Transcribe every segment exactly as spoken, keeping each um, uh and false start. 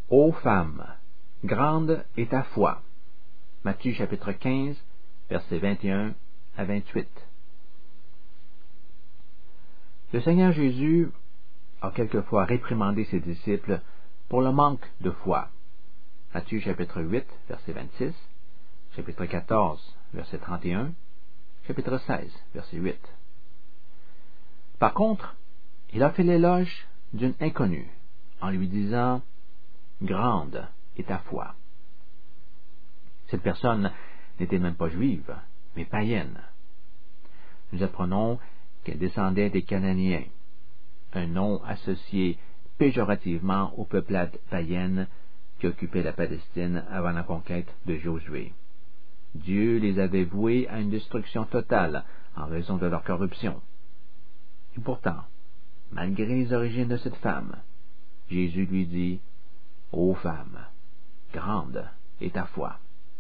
Ô femme, grande est ta foi. Matthieu chapitre quinze, versets vingt et un à vingt-huit. Le Seigneur Jésus a quelquefois réprimandé ses disciples pour le manque de foi. Matthieu chapitre huit, verset vingt-six, chapitre quatorze, verset trente et un, chapitre seize, verset huit. Par contre, il a fait l'éloge d'une inconnue en lui disant « Grande est ta foi ». Cette personne n'était même pas juive, mais païenne. Nous apprenons qu'elle descendait des Cananéens, un nom associé péjorativement aux peuplades païennes qui occupaient la Palestine avant la conquête de Josué. Dieu les avait voués à une destruction totale en raison de leur corruption. Et pourtant, malgré les origines de cette femme, Jésus lui dit « Ô femme, grande est ta foi ».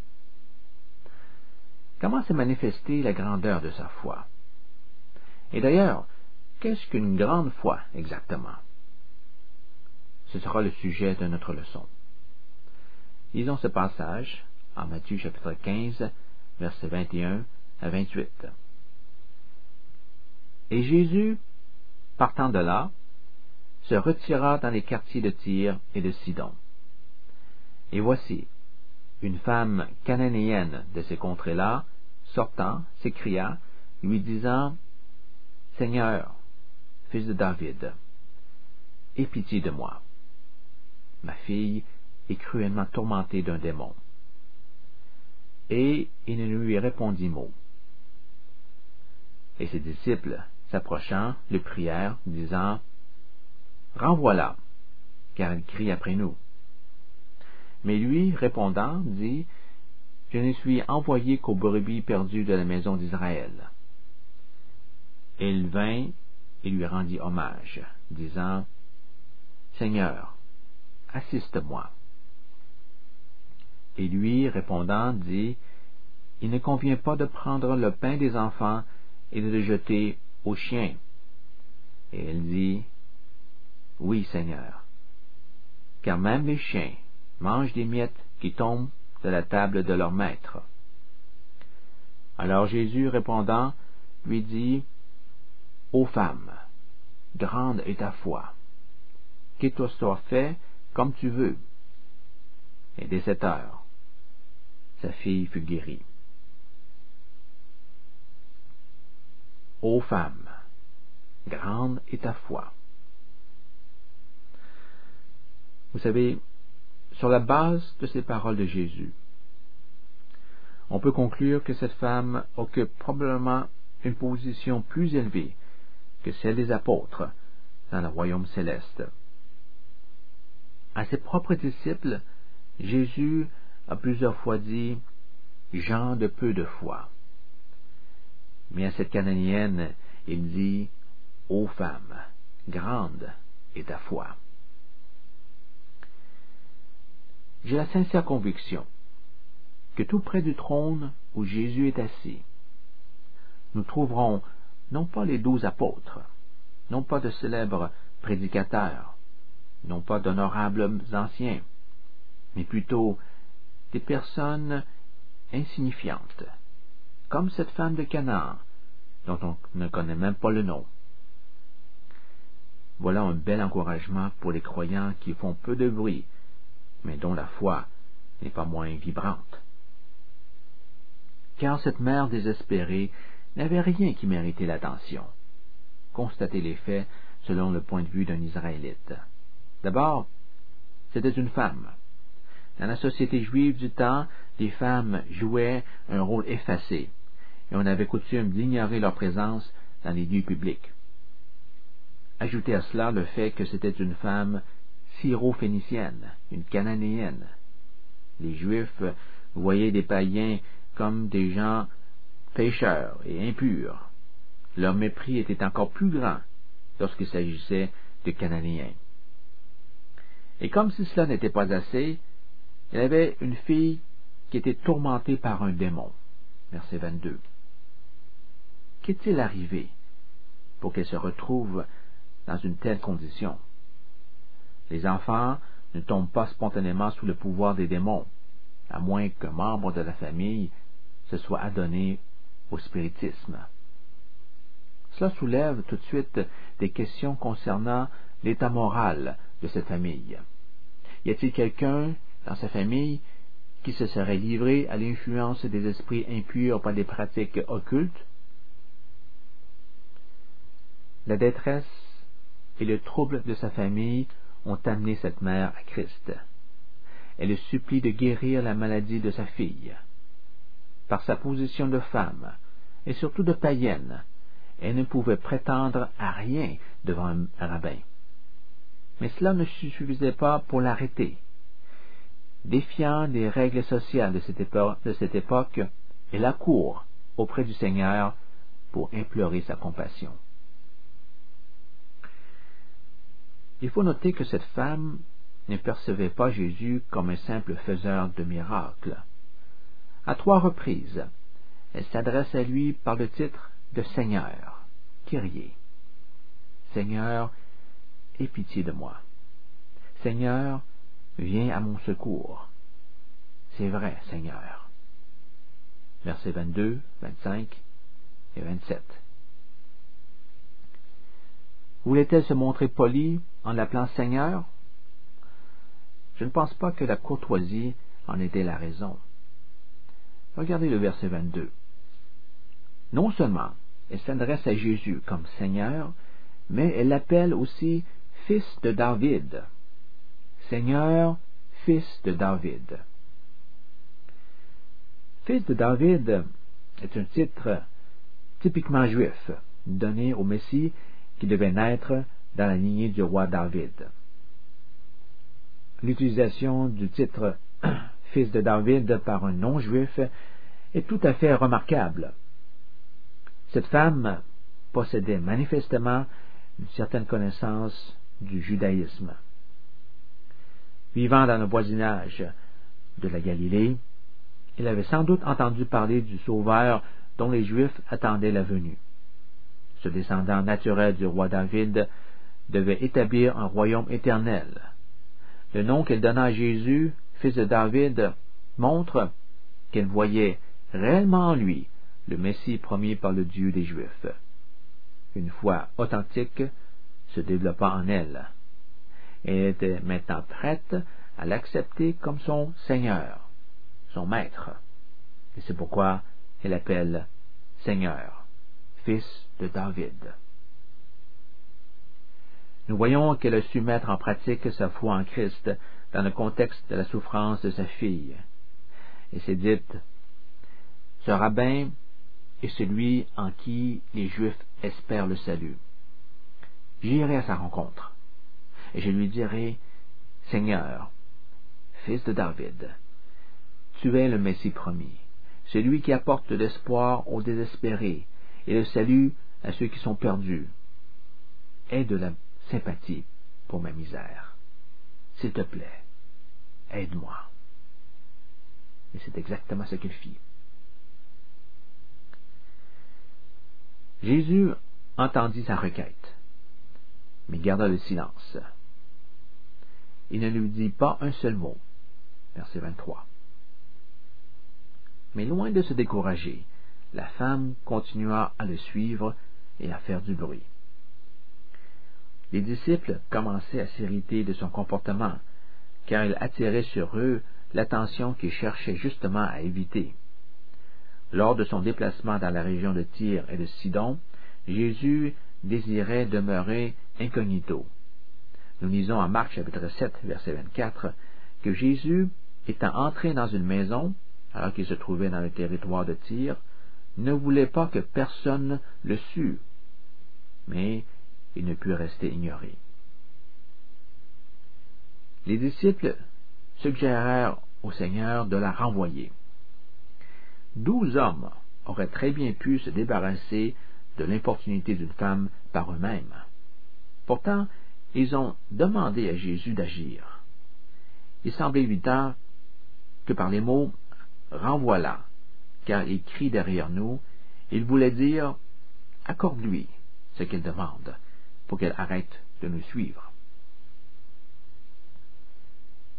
Comment s'est manifestée la grandeur de sa foi? Et d'ailleurs, qu'est-ce qu'une grande foi exactement? Ce sera le sujet de notre leçon. Lisons ce passage en Matthieu chapitre quinze, versets vingt et un à vingt-huit. Et Jésus, partant de là, se retira dans les quartiers de Tyr et de Sidon. Et voici, une femme cananéenne de ces contrées-là, sortant, s'écria, lui disant « Seigneur, fils de David, aie pitié de moi. Ma fille est cruellement tourmentée d'un démon. » Et il ne lui répondit mot. Et ses disciples, s'approchant, le prièrent, disant « Renvoie-la, car elle crie après nous. » Mais lui, répondant, dit « Je ne suis envoyé qu'aux brebis perdues de la maison d'Israël. » Et il vint et lui rendit hommage, disant « Seigneur, assiste-moi. » Et lui, répondant, dit « Il ne convient pas de prendre le pain des enfants et de le jeter aux chiens. » Et elle dit « Oui, Seigneur, car même les chiens mangent des miettes qui tombent de la table de leur maître. » Alors Jésus, répondant, lui dit « Ô femme, grande est ta foi, qu'il te soit fait comme tu veux. » Et dès cette heure, sa fille fut guérie. Ô femme, grande est ta foi. Vous savez, sur la base de ces paroles de Jésus, on peut conclure que cette femme occupe probablement une position plus élevée que celle des apôtres dans le royaume céleste. À ses propres disciples, Jésus a plusieurs fois dit « gens de peu de foi ». Mais à cette Cananéenne, il dit « Ô femme, grande est ta foi ». J'ai la sincère conviction que tout près du trône où Jésus est assis, nous trouverons non pas les douze apôtres, non pas de célèbres prédicateurs, non pas d'honorables anciens, mais plutôt des personnes insignifiantes, comme cette femme de Canaan, dont on ne connaît même pas le nom. Voilà un bel encouragement pour les croyants qui font peu de bruit, mais dont la foi n'est pas moins vibrante. Car cette mère désespérée n'avait rien qui méritait l'attention. Constatez les faits selon le point de vue d'un Israélite. D'abord, c'était une femme. Dans la société juive du temps, les femmes jouaient un rôle effacé, et on avait coutume d'ignorer leur présence dans les lieux publics. Ajoutez à cela le fait que c'était une femme syro-phénicienne, une cananéenne. Les Juifs voyaient des païens comme des gens pécheurs et impurs. Leur mépris était encore plus grand lorsqu'il s'agissait de Cananéens. Et comme si cela n'était pas assez, il y avait une fille qui était tourmentée par un démon. Verset vingt-deux. Qu'est-il arrivé pour qu'elle se retrouve dans une telle condition? Les enfants ne tombe pas spontanément sous le pouvoir des démons, à moins qu'un membre de la famille se soit adonné au spiritisme. Cela soulève tout de suite des questions concernant l'état moral de cette famille. Y a-t-il quelqu'un dans sa famille qui se serait livré à l'influence des esprits impurs par des pratiques occultes? La détresse et le trouble de sa famille ont amené cette mère à Christ. Elle le supplie de guérir la maladie de sa fille. Par sa position de femme, et surtout de païenne, elle ne pouvait prétendre à rien devant un rabbin. Mais cela ne suffisait pas pour l'arrêter. Défiant des règles sociales de cette, épo- de cette époque, elle accourt auprès du Seigneur pour implorer sa compassion. Il faut noter que cette femme ne percevait pas Jésus comme un simple faiseur de miracles. À trois reprises, elle s'adresse à lui par le titre de Seigneur, Kyrie. Seigneur, aie pitié de moi. Seigneur, viens à mon secours. C'est vrai, Seigneur. Versets vingt-deux, vingt-cinq et vingt-sept. Voulait-elle se montrer polie en l'appelant Seigneur? Je ne pense pas que la courtoisie en était la raison. Regardez le verset vingt-deux. Non seulement elle s'adresse à Jésus comme Seigneur, mais elle l'appelle aussi Fils de David. Seigneur, Fils de David. Fils de David est un titre typiquement juif, donné au Messie qui devait naître dans la lignée du roi David. L'utilisation du titre Fils de David par un non-juif est tout à fait remarquable. Cette femme possédait manifestement une certaine connaissance du judaïsme. Vivant dans le voisinage de la Galilée, elle avait sans doute entendu parler du Sauveur dont les Juifs attendaient la venue. Ce descendant naturel du roi David devait établir un royaume éternel. Le nom qu'elle donna à Jésus, fils de David, montre qu'elle voyait réellement en lui le Messie promis par le Dieu des Juifs. Une foi authentique se développa en elle. Elle était maintenant prête à l'accepter comme son Seigneur, son Maître. Et c'est pourquoi elle l'appelle Seigneur, Fils de David. Nous voyons qu'elle a su mettre en pratique sa foi en Christ dans le contexte de la souffrance de sa fille. Et s'est dite, ce rabbin est celui en qui les Juifs espèrent le salut. J'irai à sa rencontre, et je lui dirai, Seigneur, Fils de David, tu es le Messie promis, celui qui apporte de l'espoir aux désespérés et le salut à ceux qui sont perdus. Aie de la sympathie pour ma misère. S'il te plaît, aide-moi. Et c'est exactement ce qu'il fit. Jésus entendit sa requête, mais garda le silence. Il ne lui dit pas un seul mot. Verset vingt-trois. Mais loin de se décourager, la femme continua à le suivre et à faire du bruit. Les disciples commençaient à s'irriter de son comportement, car il attirait sur eux l'attention qu'ils cherchaient justement à éviter. Lors de son déplacement dans la région de Tyr et de Sidon, Jésus désirait demeurer incognito. Nous lisons en Marc chapitre sept, verset vingt-quatre, que Jésus, étant entré dans une maison, alors qu'il se trouvait dans le territoire de Tyr, ne voulait pas que personne le sût, mais il ne put rester ignoré. Les disciples suggérèrent au Seigneur de la renvoyer. Douze hommes auraient très bien pu se débarrasser de l'importunité d'une femme par eux-mêmes. Pourtant, ils ont demandé à Jésus d'agir. Il semble évident que par les mots « renvoie-la », car il crie derrière nous, il voulait dire « accorde-lui ce qu'elle demande, pour qu'elle arrête de nous suivre ».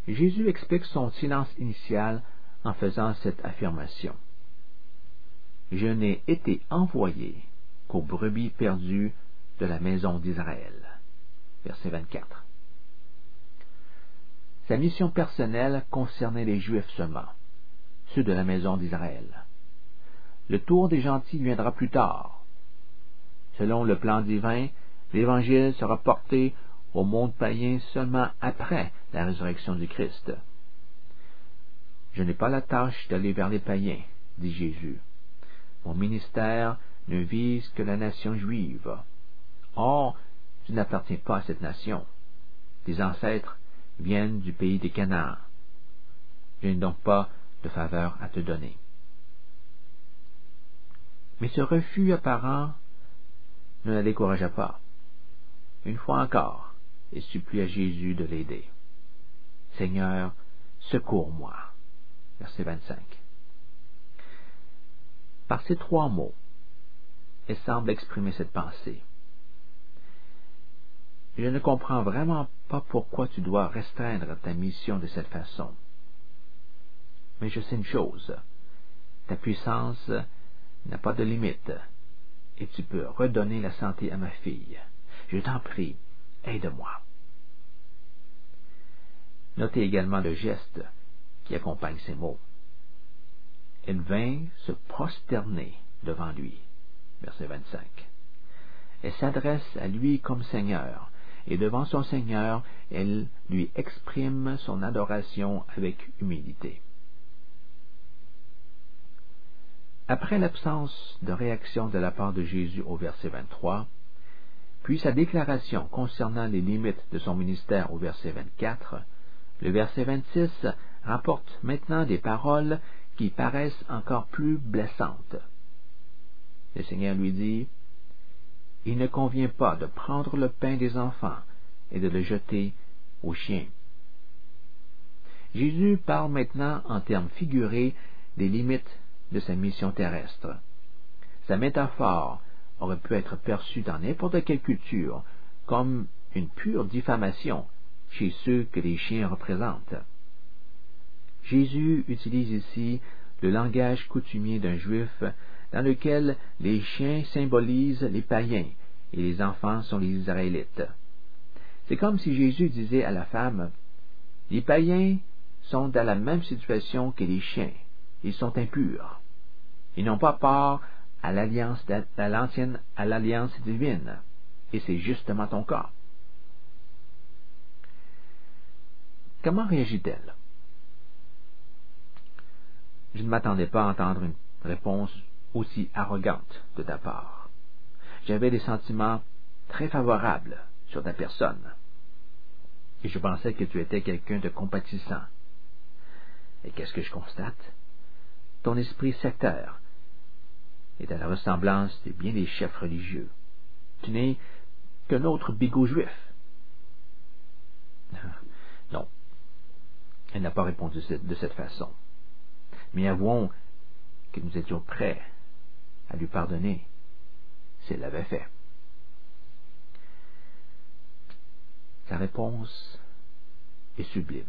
Jésus explique son silence initial en faisant cette affirmation. Je n'ai été envoyé qu'aux brebis perdues de la maison d'Israël. Verset vingt-quatre. Sa mission personnelle concernait les Juifs seulement, ceux de la maison d'Israël. Le tour des gentils viendra plus tard. Selon le plan divin, l'Évangile sera porté au monde païen seulement après la résurrection du Christ. Je n'ai pas la tâche d'aller vers les païens, dit Jésus. Mon ministère ne vise que la nation juive. Or, tu n'appartiens pas à cette nation. Tes ancêtres viennent du pays des Canaan. Je n'ai donc pas de faveur à te donner. Mais ce refus apparent ne la découragea pas. Une fois encore, il supplia Jésus de l'aider. « Seigneur, secours-moi. » Verset vingt-cinq. Par ces trois mots, elle semble exprimer cette pensée. Je ne comprends vraiment pas pourquoi tu dois restreindre ta mission de cette façon. Mais je sais une chose, ta puissance n'a pas de limite, et tu peux redonner la santé à ma fille. Je t'en prie, aide-moi. Notez également le geste qui accompagne ces mots. Elle vint se prosterner devant lui. Verset vingt-cinq. Elle s'adresse à lui comme Seigneur, et devant son Seigneur, elle lui exprime son adoration avec humilité. Après l'absence de réaction de la part de Jésus au verset vingt-trois, puis sa déclaration concernant les limites de son ministère au verset vingt-quatre, le verset vingt-six rapporte maintenant des paroles qui paraissent encore plus blessantes. Le Seigneur lui dit, « Il ne convient pas de prendre le pain des enfants et de le jeter aux chiens. » Jésus parle maintenant en termes figurés des limites de sa mission terrestre. Sa métaphore aurait pu être perçue dans n'importe quelle culture comme une pure diffamation chez ceux que les chiens représentent. Jésus utilise ici le langage coutumier d'un juif dans lequel les chiens symbolisent les païens et les enfants sont les Israélites. C'est comme si Jésus disait à la femme, « Les païens sont dans la même situation que les chiens. Ils sont impurs. Ils n'ont pas part à l'alliance, à l'ancienne, à l'alliance divine. Et c'est justement ton cas. » Comment réagit-elle? Je ne m'attendais pas à entendre une réponse aussi arrogante de ta part. J'avais des sentiments très favorables sur ta personne, et je pensais que tu étais quelqu'un de compatissant. Et qu'est-ce que je constate? Ton esprit sectaire est à la ressemblance de bien des chefs religieux. Tu n'es qu'un autre bigot juif. Non, elle n'a pas répondu de cette façon. Mais avouons que nous étions prêts à lui pardonner si elle l'avait fait. Sa réponse est sublime.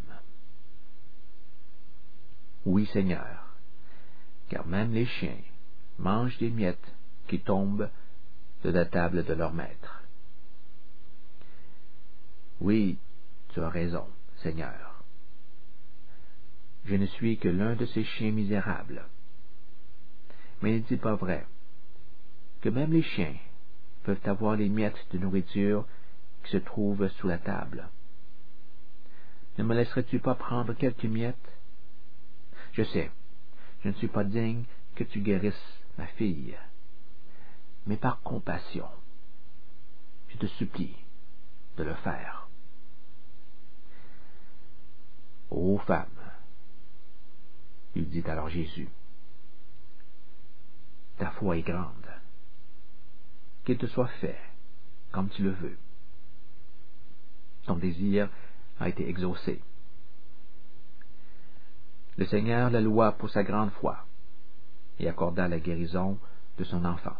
Oui, Seigneur, car même les chiens mangent des miettes qui tombent de la table de leur maître. Oui, tu as raison, Seigneur. Je ne suis que l'un de ces chiens misérables. Mais n'est-il pas vrai que même les chiens peuvent avoir les miettes de nourriture qui se trouvent sous la table? Ne me laisserais-tu pas prendre quelques miettes? Je sais, je ne suis pas digne que tu guérisses ma fille, mais par compassion, je te supplie de le faire. Ô femme, lui dit alors Jésus, ta foi est grande, qu'il te soit fait comme tu le veux. Ton désir a été exaucé. Le Seigneur la loua pour sa grande foi et accorda la guérison de son enfant.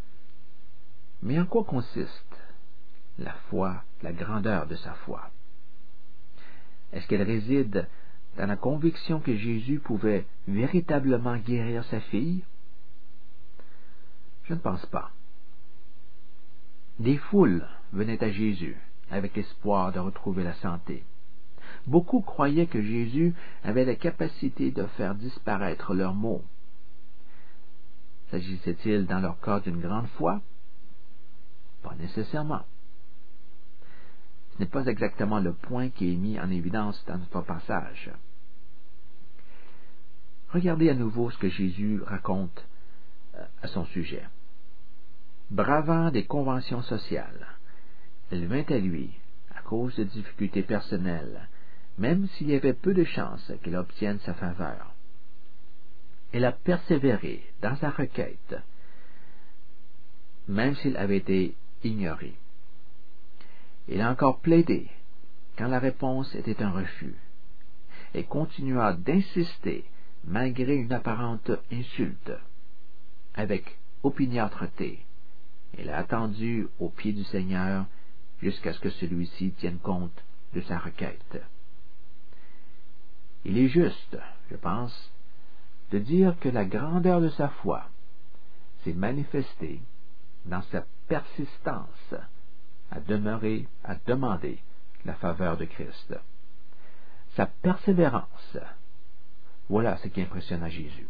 Mais en quoi consiste la foi, la grandeur de sa foi? Est-ce qu'elle réside dans la conviction que Jésus pouvait véritablement guérir sa fille? Je ne pense pas. Des foules venaient à Jésus avec l'espoir de retrouver la santé. Beaucoup croyaient que Jésus avait la capacité de faire disparaître leurs maux. S'agissait-il dans leur cas d'une grande foi? Pas nécessairement. Ce n'est pas exactement le point qui est mis en évidence dans notre passage. Regardez à nouveau ce que Jésus raconte à son sujet. Bravant des conventions sociales, elle vint à lui à cause de difficultés personnelles, même s'il y avait peu de chances qu'elle obtienne sa faveur. Elle a persévéré dans sa requête, même s'il avait été ignoré. Elle a encore plaidé quand la réponse était un refus, et continua d'insister malgré une apparente insulte. Avec opiniâtreté, elle a attendu au pied du Seigneur jusqu'à ce que celui-ci tienne compte de sa requête. Il est juste, je pense, de dire que la grandeur de sa foi s'est manifestée dans sa persistance à demeurer, à demander la faveur de Christ. Sa persévérance, voilà ce qui impressionna Jésus.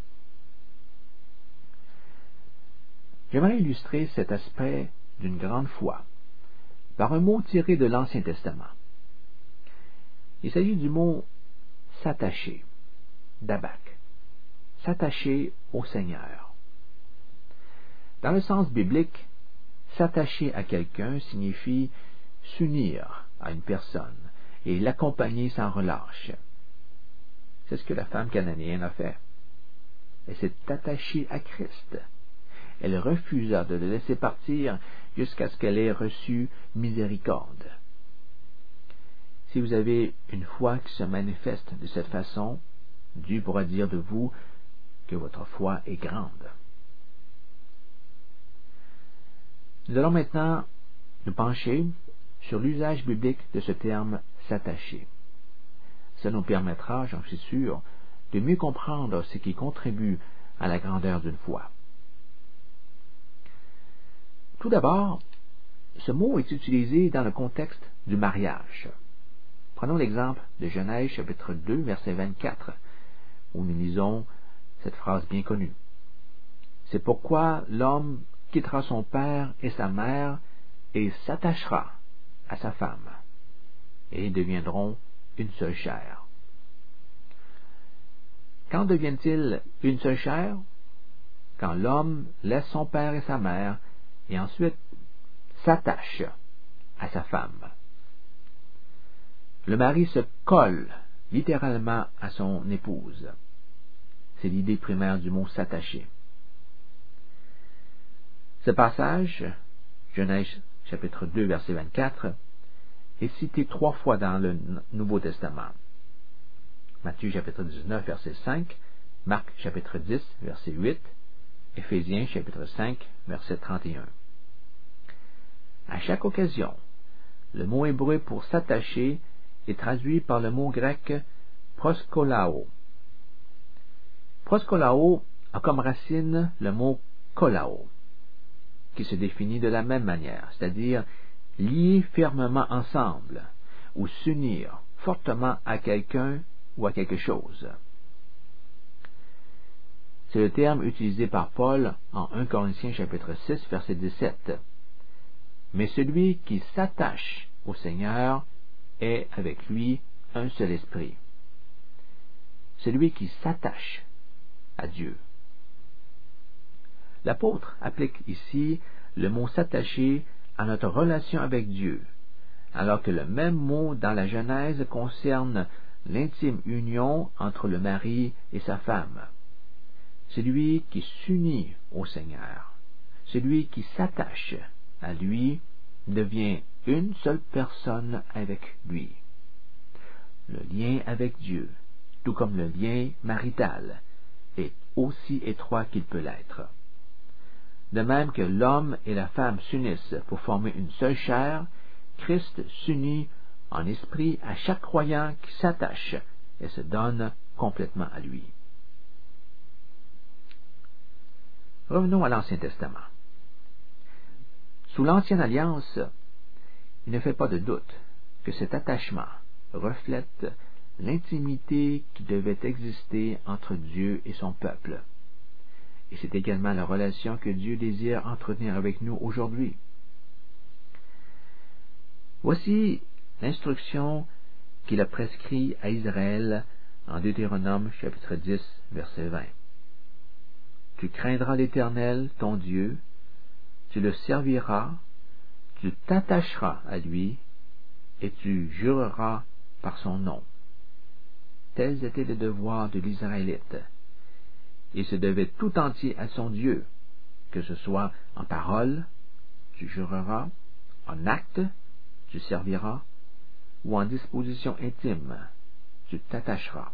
J'aimerais illustrer cet aspect d'une grande foi par un mot tiré de l'Ancien Testament. Il s'agit du mot « s'attacher », d'abak, s'attacher au Seigneur. Dans le sens biblique, s'attacher à quelqu'un signifie s'unir à une personne et l'accompagner sans relâche. C'est ce que la femme cananéenne a fait. Elle s'est attachée à Christ. Elle refusa de le laisser partir jusqu'à ce qu'elle ait reçu miséricorde. Si vous avez une foi qui se manifeste de cette façon, Dieu pourra dire de vous que votre foi est grande. Nous allons maintenant nous pencher sur l'usage biblique de ce terme « s'attacher ». Ça nous permettra, j'en suis sûr, de mieux comprendre ce qui contribue à la grandeur d'une foi. Tout d'abord, ce mot est utilisé dans le contexte du mariage. Prenons l'exemple de Genèse chapitre deux, verset vingt-quatre, où nous lisons cette phrase bien connue. « C'est pourquoi l'homme quittera son père et sa mère et s'attachera à sa femme, et ils deviendront une seule chair. » Quand deviennent-ils une seule chair? Quand l'homme laisse son père et sa mère et ensuite s'attache à sa femme. Le mari se colle littéralement à son épouse. C'est l'idée primaire du mot s'attacher. Ce passage, Genèse chapitre deux, verset vingt-quatre, est cité trois fois dans le Nouveau Testament. Matthieu chapitre dix-neuf, verset cinq, Marc chapitre dix, verset huit, Éphésiens chapitre cinq, verset trente et un. À chaque occasion, le mot hébreu pour s'attacher est traduit par le mot grec proskolao. Proskolao a comme racine le mot kolao, qui se définit de la même manière, c'est-à-dire lier fermement ensemble ou s'unir fortement à quelqu'un ou à quelque chose. C'est le terme utilisé par Paul en premier Corinthiens chapitre six, verset dix-sept. Mais celui qui s'attache au Seigneur est avec lui un seul esprit. Celui qui s'attache à Dieu. L'apôtre applique ici le mot s'attacher à notre relation avec Dieu, alors que le même mot dans la Genèse concerne l'intime union entre le mari et sa femme. Celui qui s'unit au Seigneur, celui qui s'attache à lui, devient une seule personne avec lui. Le lien avec Dieu, tout comme le lien marital, est aussi étroit qu'il peut l'être. De même que l'homme et la femme s'unissent pour former une seule chair, Christ s'unit en esprit à chaque croyant qui s'attache et se donne complètement à lui. Revenons à l'Ancien Testament. Sous l'Ancienne Alliance, il ne fait pas de doute que cet attachement reflète l'intimité qui devait exister entre Dieu et son peuple. Et c'est également la relation que Dieu désire entretenir avec nous aujourd'hui. Voici l'instruction qu'il a prescrite à Israël en Deutéronome chapitre dix, verset vingt. Tu craindras l'Éternel, ton Dieu, tu le serviras, tu t'attacheras à lui, et tu jureras par son nom. Tels étaient les devoirs de l'Israélite. Il se devait tout entier à son Dieu, que ce soit en parole, tu jureras, en acte, tu serviras, ou en disposition intime, tu t'attacheras.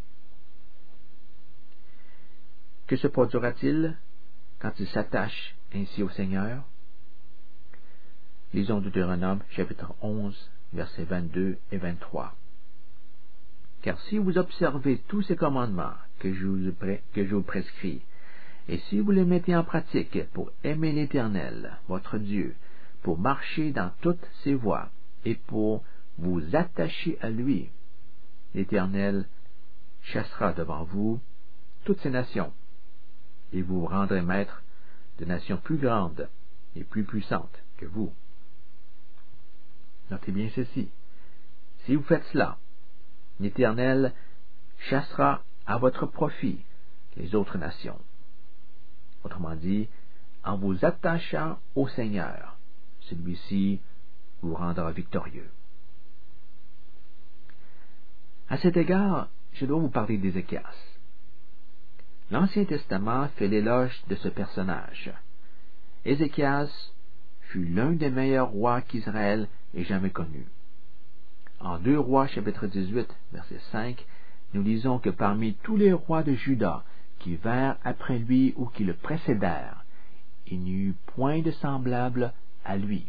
Que se produira-t-il quand il s'attache ainsi au Seigneur? Lisons Deutéronome chapitre onze, versets vingt-deux et vingt-trois. Car si vous observez tous ces commandements que je vous, que je vous prescris, et si vous les mettez en pratique pour aimer l'Éternel, votre Dieu, pour marcher dans toutes ses voies, et pour vous attacher à lui, l'Éternel chassera devant vous toutes ces nations, et vous vous rendrez maître de nations plus grandes et plus puissantes que vous. Notez bien ceci. Si vous faites cela, l'Éternel chassera à votre profit les autres nations. Autrement dit, en vous attachant au Seigneur, celui-ci vous rendra victorieux. À cet égard, je dois vous parler d'Ézéchias. L'Ancien Testament fait l'éloge de ce personnage. Ézéchias fut l'un des meilleurs rois qu'Israël ait jamais connu. En deux Rois chapitre dix-huit, verset cinq, nous lisons que parmi tous les rois de Juda qui vinrent après lui ou qui le précédèrent, il n'y eut point de semblable à lui.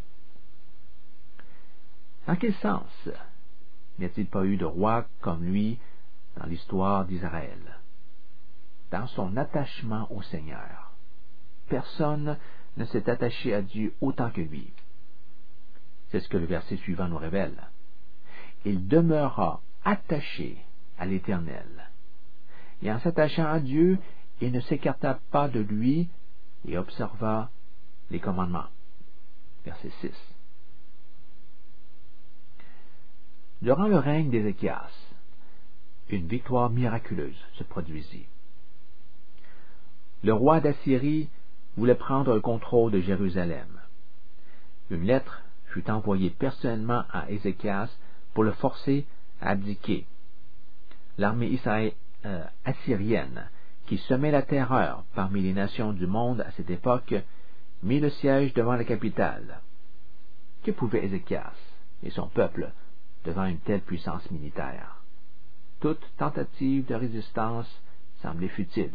Dans quel sens n'y a-t-il pas eu de roi comme lui dans l'histoire d'Israël? Dans son attachement au Seigneur. Personne ne s'est attaché à Dieu autant que lui. C'est ce que le verset suivant nous révèle. Il demeura attaché à l'Éternel. Et en s'attachant à Dieu, il ne s'écarta pas de lui et observa les commandements. Verset six. Durant le règne d'Ézéchias, une victoire miraculeuse se produisit. Le roi d'Assyrie voulait prendre le contrôle de Jérusalem. Une lettre fut envoyée personnellement à Ézéchias pour le forcer à abdiquer. L'armée israélienne, euh, assyrienne, qui semait la terreur parmi les nations du monde à cette époque, mit le siège devant la capitale. Que pouvait Ézéchias et son peuple devant une telle puissance militaire? Toute tentative de résistance semblait futile.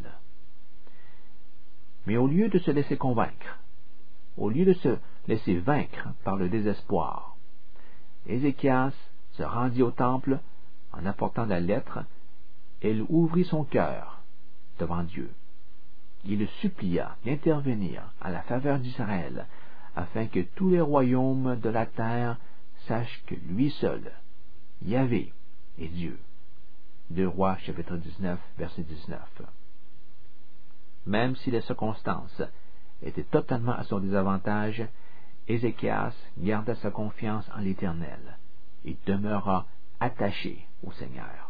Mais au lieu de se laisser convaincre, au lieu de se laisser vaincre par le désespoir, Ézéchias se rendit au temple en apportant la lettre et il ouvrit son cœur devant Dieu. Il le supplia d'intervenir à la faveur d'Israël afin que tous les royaumes de la terre sachent que lui seul, Yahvé, est Dieu. deux Rois chapitre dix-neuf, verset dix-neuf. Même si les circonstances étaient totalement à son désavantage, Ézéchias garda sa confiance en l'Éternel et demeura attaché au Seigneur.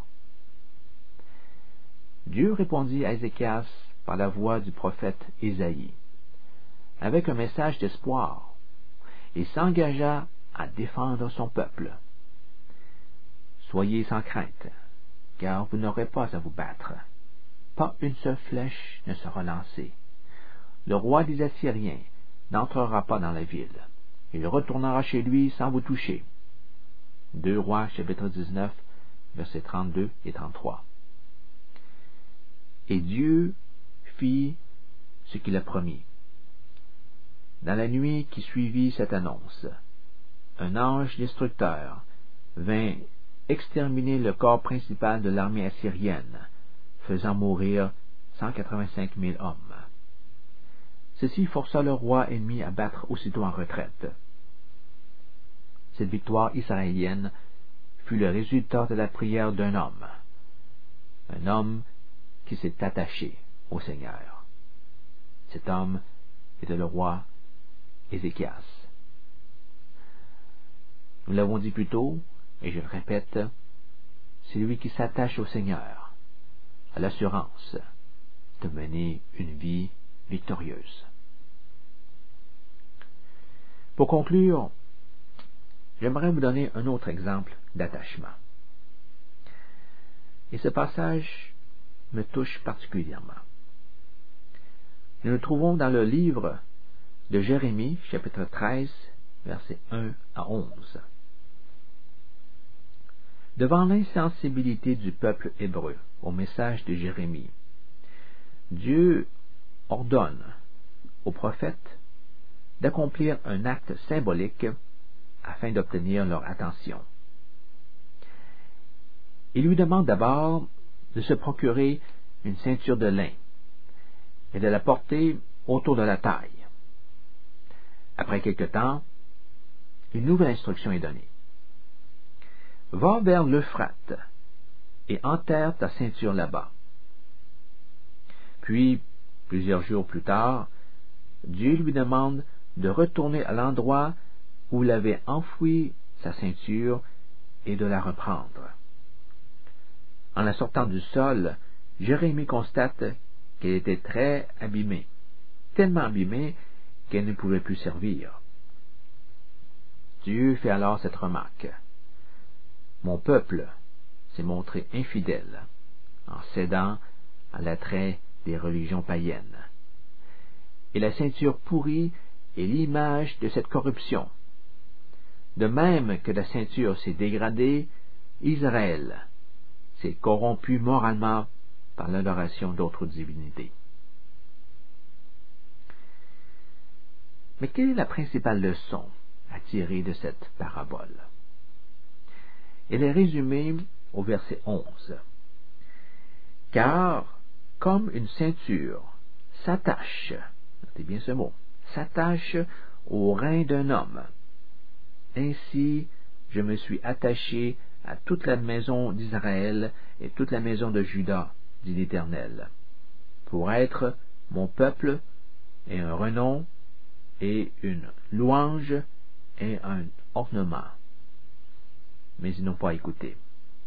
Dieu répondit à Ézéchias par la voix du prophète Ésaïe, avec un message d'espoir, et s'engagea à défendre son peuple. Soyez sans crainte, car vous n'aurez pas à vous battre. Pas une seule flèche ne sera lancée. Le roi des Assyriens n'entrera pas dans la ville. Il retournera chez lui sans vous toucher. deux Rois chapitre dix-neuf, versets trente-deux et trente-trois. Et Dieu fit ce qu'il a promis. Dans la nuit qui suivit cette annonce, un ange destructeur vint exterminer le corps principal de l'armée assyrienne, faisant mourir cent quatre-vingt-cinq mille hommes. Ceci força le roi ennemi à battre aussitôt en retraite. Cette victoire israélienne fut le résultat de la prière d'un homme, un homme qui s'est attaché au Seigneur. Cet homme était le roi Ézéchias. Nous l'avons dit plus tôt, et je le répète, c'est lui qui s'attache au Seigneur, à l'assurance de mener une vie victorieuse. Pour conclure, j'aimerais vous donner un autre exemple d'attachement. Et ce passage me touche particulièrement. Nous le trouvons dans le livre de Jérémie, chapitre treize, versets un à onze. Devant l'insensibilité du peuple hébreu au message de Jérémie, Dieu ordonne au prophète d'accomplir un acte symbolique afin d'obtenir leur attention. Il lui demande d'abord de se procurer une ceinture de lin et de la porter autour de la taille. Après quelque temps, une nouvelle instruction est donnée. Va vers l'Euphrate et enterre ta ceinture là-bas. Puis, plusieurs jours plus tard, Dieu lui demande de retourner à l'endroit où il avait enfoui sa ceinture et de la reprendre. En la sortant du sol, Jérémie constate qu'elle était très abîmée, tellement abîmée qu'elle ne pouvait plus servir. Dieu fait alors cette remarque. Mon peuple s'est montré infidèle en cédant à l'attrait des religions païennes. Et la ceinture pourrie est l'image de cette corruption. De même que la ceinture s'est dégradée, Israël s'est corrompu moralement par l'adoration d'autres divinités. Mais quelle est la principale leçon à tirer de cette parabole? Elle est résumée au verset onze. Car, comme une ceinture s'attache, notez bien ce mot, s'attache au rein d'un homme, ainsi je me suis attaché à toute la maison d'Israël et toute la maison de Juda, dit l'Éternel, pour être mon peuple et un renom et une louange et un ornement. Mais ils n'ont pas écouté.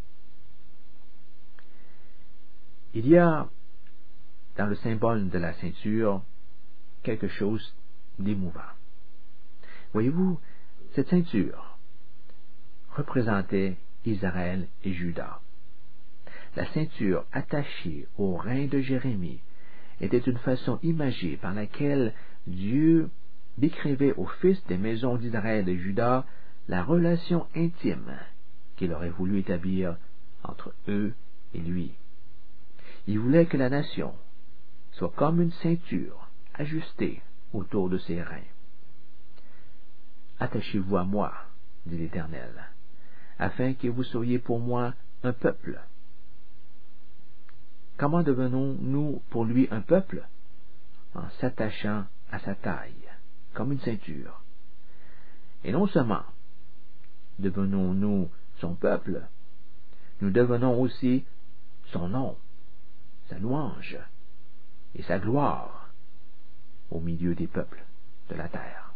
Il y a dans le symbole de la ceinture quelque chose d'émouvant. Voyez-vous, cette ceinture représentait Israël et Juda. La ceinture attachée au rein de Jérémie était une façon imagée par laquelle Dieu décrivait aux fils des maisons d'Israël et de Juda la relation intime qu'il aurait voulu établir entre eux et lui. Il voulait que la nation soit comme une ceinture ajustée autour de ses reins. Attachez-vous à moi, dit l'Éternel, afin que vous soyez pour moi un peuple. Comment devenons-nous pour lui un peuple? En s'attachant à sa taille, comme une ceinture. Et non seulement devenons-nous son peuple, nous devenons aussi son nom, sa louange et sa gloire au milieu des peuples de la terre.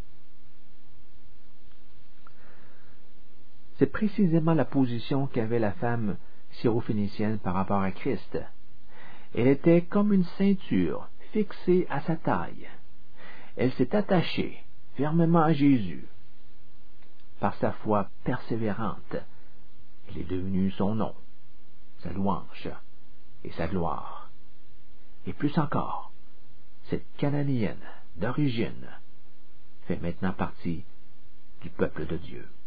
C'est précisément la position qu'avait la femme syrophénicienne par rapport à Christ. Elle était comme une ceinture fixée à sa taille. Elle s'est attachée fermement à Jésus. Par sa foi persévérante, elle est devenue son nom, sa louange et sa gloire. Et plus encore, cette Cananéenne d'origine fait maintenant partie du peuple de Dieu.